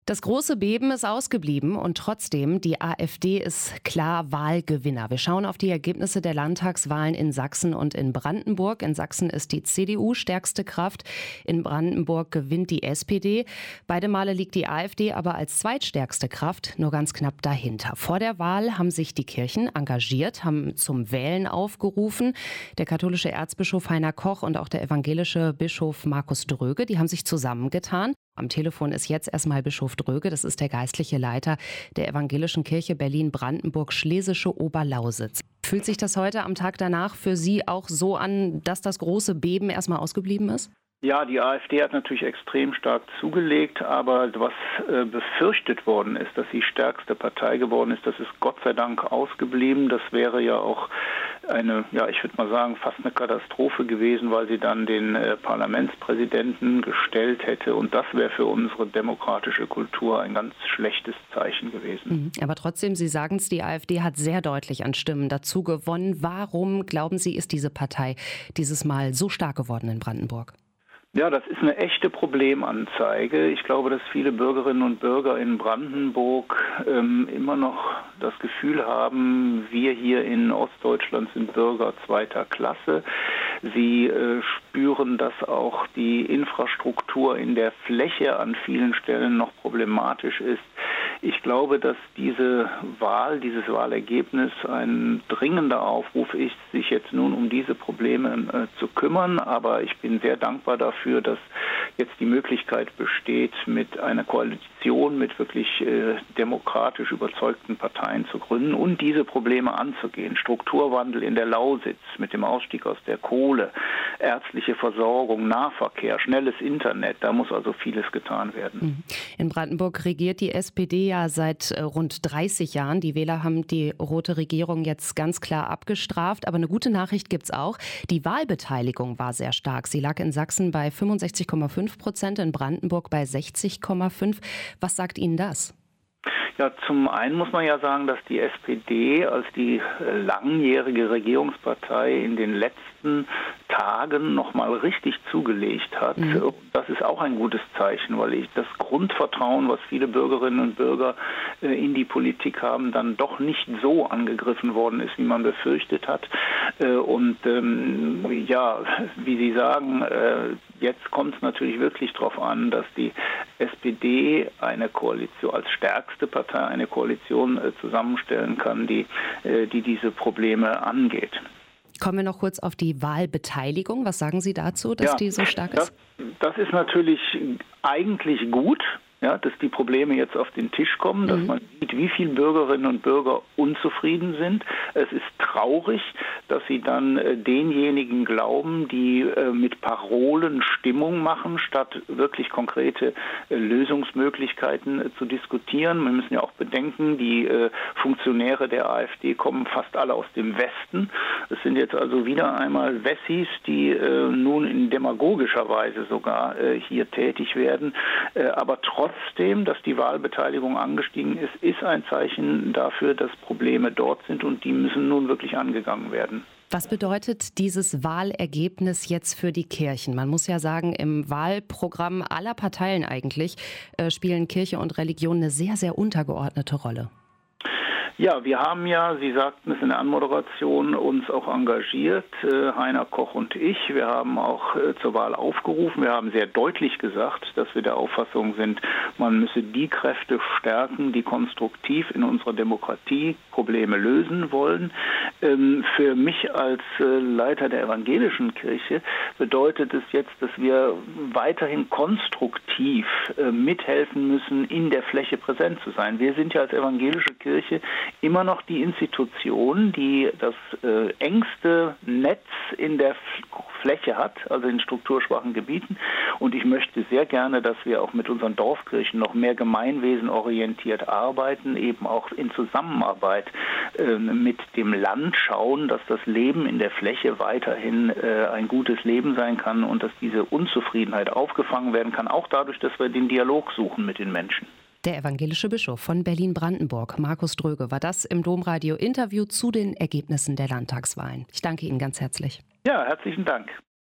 Das große Beben ist ausgeblieben und trotzdem, die AfD ist klar Wahlgewinner. Wir schauen auf die Ergebnisse der Landtagswahlen in Sachsen und in Brandenburg. In Sachsen ist die CDU stärkste Kraft, in Brandenburg gewinnt die SPD. Beide Male liegt die AfD aber als zweitstärkste Kraft nur ganz knapp dahinter. Vor der Wahl haben sich die Kirchen engagiert, haben zum Wählen aufgerufen. Der katholische Erzbischof Heiner Koch und auch der evangelische Bischof Markus Dröge, die haben sich zusammengetan. Am Telefon ist jetzt erstmal Bischof Dröge, das ist der geistliche Leiter der Evangelischen Kirche Berlin-Brandenburg-Schlesische Oberlausitz. Fühlt sich das heute am Tag danach für Sie auch so an, dass das große Beben erstmal ausgeblieben ist? Ja, die AfD hat natürlich extrem stark zugelegt, aber was befürchtet worden ist, dass sie stärkste Partei geworden ist, das ist Gott sei Dank ausgeblieben. Das wäre ja auch eine, ich würde mal sagen, fast eine Katastrophe gewesen, weil sie dann den Parlamentspräsidenten gestellt hätte. Und das wäre für unsere demokratische Kultur ein ganz schlechtes Zeichen gewesen. Aber trotzdem, Sie sagen es, die AfD hat sehr deutlich an Stimmen dazu gewonnen. Warum, glauben Sie, ist diese Partei dieses Mal so stark geworden in Brandenburg? Ja, das ist eine echte Problemanzeige. Ich glaube, dass viele Bürgerinnen und Bürger in Brandenburg immer noch das Gefühl haben, wir hier in Ostdeutschland sind Bürger zweiter Klasse. Sie spüren, dass auch die Infrastruktur in der Fläche an vielen Stellen noch problematisch ist. Ich glaube, dass diese Wahl, dieses Wahlergebnis ein dringender Aufruf ist, sich jetzt nun um diese Probleme zu kümmern. Aber ich bin sehr dankbar dafür, dass jetzt die Möglichkeit besteht, mit einer Koalition mit wirklich demokratisch überzeugten Parteien zu gründen und diese Probleme anzugehen. Strukturwandel in der Lausitz mit dem Ausstieg aus der Kohle, ärztliche Versorgung, Nahverkehr, schnelles Internet, da muss also vieles getan werden. In Brandenburg regiert die SPD ja seit rund 30 Jahren. Die Wähler haben die rote Regierung jetzt ganz klar abgestraft. Aber eine gute Nachricht gibt es auch. Die Wahlbeteiligung war sehr stark. Sie lag in Sachsen bei 65,5%, in Brandenburg bei 60,5%. Was sagt Ihnen das? Ja, zum einen muss man ja sagen, dass die SPD als die langjährige Regierungspartei in den letzten Tagen nochmal richtig zugelegt hat. Das ist auch ein gutes Zeichen, weil das Grundvertrauen, was viele Bürgerinnen und Bürger in die Politik haben, dann doch nicht so angegriffen worden ist, wie man befürchtet hat. Und wie Sie sagen, jetzt kommt es natürlich wirklich darauf an, dass die SPD eine Koalition als stärkste Partei eine Koalition zusammenstellen kann, die diese Probleme angeht. Kommen wir noch kurz auf die Wahlbeteiligung. Was sagen Sie dazu, dass die so stark ist? Das ist natürlich eigentlich gut. Ja, dass die Probleme jetzt auf den Tisch kommen, dass man sieht, wie viele Bürgerinnen und Bürger unzufrieden sind. Es ist traurig, dass sie dann denjenigen glauben, die mit Parolen Stimmung machen, statt wirklich konkrete Lösungsmöglichkeiten zu diskutieren. Wir müssen ja auch bedenken, die Funktionäre der AfD kommen fast alle aus dem Westen. Es sind jetzt also wieder einmal Wessis, die nun in demagogischer Weise sogar hier tätig werden, aber trotzdem, dass die Wahlbeteiligung angestiegen ist, ist ein Zeichen dafür, dass Probleme dort sind und die müssen nun wirklich angegangen werden. Was bedeutet dieses Wahlergebnis jetzt für die Kirchen? Man muss ja sagen, im Wahlprogramm aller Parteien eigentlich spielen Kirche und Religion eine sehr, sehr untergeordnete Rolle. Ja, wir haben ja, Sie sagten es in der Anmoderation, uns auch engagiert, Heiner Koch und ich. Wir haben auch zur Wahl aufgerufen. Wir haben sehr deutlich gesagt, dass wir der Auffassung sind, man müsse die Kräfte stärken, die konstruktiv in unserer Demokratie Probleme lösen wollen. Für mich als Leiter der evangelischen Kirche bedeutet es jetzt, dass wir weiterhin konstruktiv mithelfen müssen, in der Fläche präsent zu sein. Wir sind ja als evangelische Kirche immer noch die Institution, die das engste Netz in der Fläche hat, also in strukturschwachen Gebieten. Und ich möchte sehr gerne, dass wir auch mit unseren Dorfkirchen noch mehr gemeinwesenorientiert arbeiten, eben auch in Zusammenarbeit mit dem Land schauen, dass das Leben in der Fläche weiterhin ein gutes Leben sein kann und dass diese Unzufriedenheit aufgefangen werden kann, auch dadurch, dass wir den Dialog suchen mit den Menschen. Der evangelische Bischof von Berlin-Brandenburg, Markus Dröge, war das im Domradio-Interview zu den Ergebnissen der Landtagswahlen. Ich danke Ihnen ganz herzlich. Ja, herzlichen Dank.